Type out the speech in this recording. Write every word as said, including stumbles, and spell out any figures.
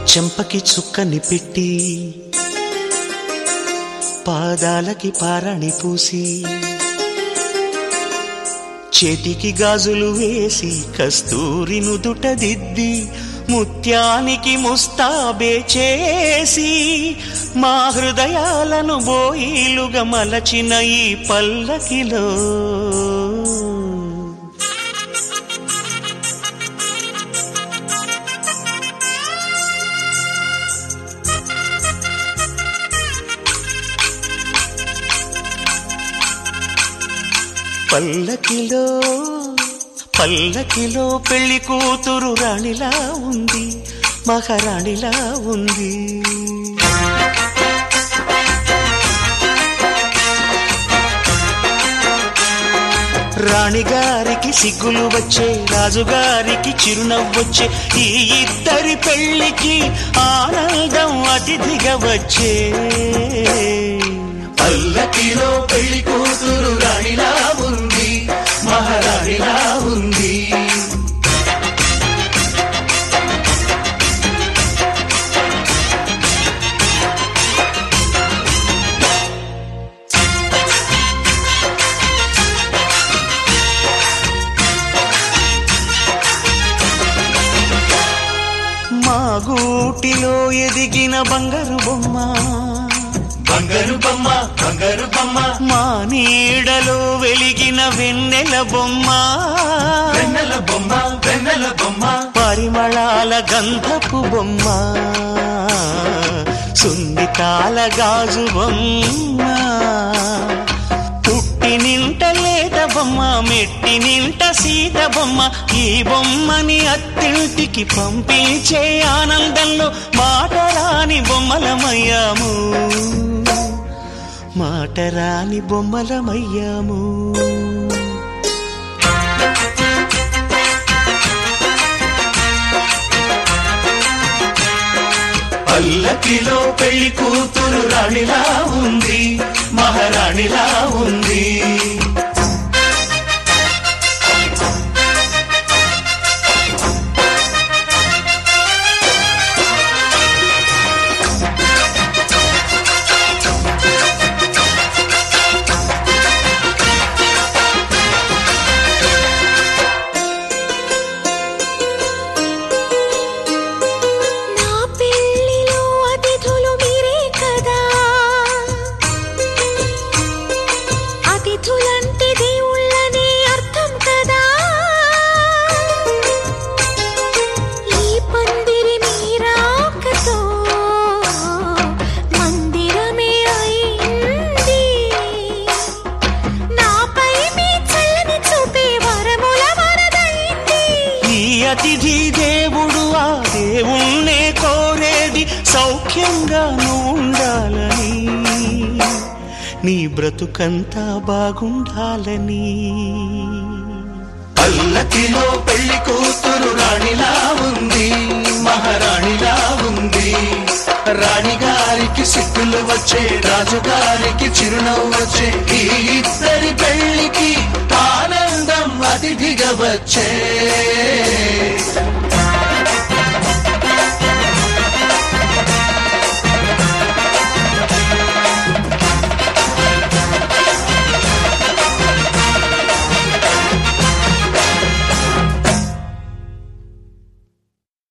చెంపకి చుక్కని పెట్టి పాదాలకి పారాణి పూసి చేతికి గాజులు వేసి కస్తూరి నుదుట దిద్ది ముత్యానికి ముస్తాబే చేసి మా హృదయాలను బోయిలుగా మలచిన ఈ పల్లకిలో పల్లకిలో పల్లకిలో పెళ్లి కూతురు రాణిలా ఉంది, మహారాణిలా ఉంది. రాణిగారికి సిగ్గులు వచ్చే, రాజుగారికి చిరునవ్వొచ్చే, ఈ ఇద్దరి పెళ్లికి ఆనందం అతిథిగా వచ్చే. పల్లకిలో పెళ్లి కూతురు రాణిలా ఉంది, మహారాణిలా ఉంది. మా గూటిలో ఎదిగిన బంగారు బొమ్మ, బంగారు బొమ్మ, బంగారు బొమ్మ, మా నీడలో వెలిగిన వెన్నెల బొమ్మ, వెన్నెల బొమ్మ, వెన్నెల బొమ్మ, పరిమళాల గంధపు బొమ్మ, సున్నితాల గాజు బొమ్మ, పుట్టి నింట లేత బొమ్మ, మెట్టి నింట సీత బొమ్మ. ఈ బొమ్మని అత్తింటికి పంపించే ఆనందంలో మాటరాని బొమ్మలమయ్యాము, మాటరాని బొమ్మలమయ్యాము. పల్లకిలో పెళ్లి కూతురు రాణిలా ఉంది, మహారాణిలా ఉంది. అతిథి దేవుడు ఆ దేవుణ్ణే కోరేది సౌఖ్యంగా నువ్వు ఉండాలని, నీ బ్రతుకంతా బాగుండాలని. పల్లకిలో పెళ్లి కూతురు రాణిలా ఉంది, మహారాణిలా ఉంది. రాణిగారికి సిగ్గులు వచ్చే, రాజుగారికి చిరునవ్వు వచ్చే, ఈ ఇద్దరి పెళ్లికి ఆనందం అతిథిగా వచ్చే.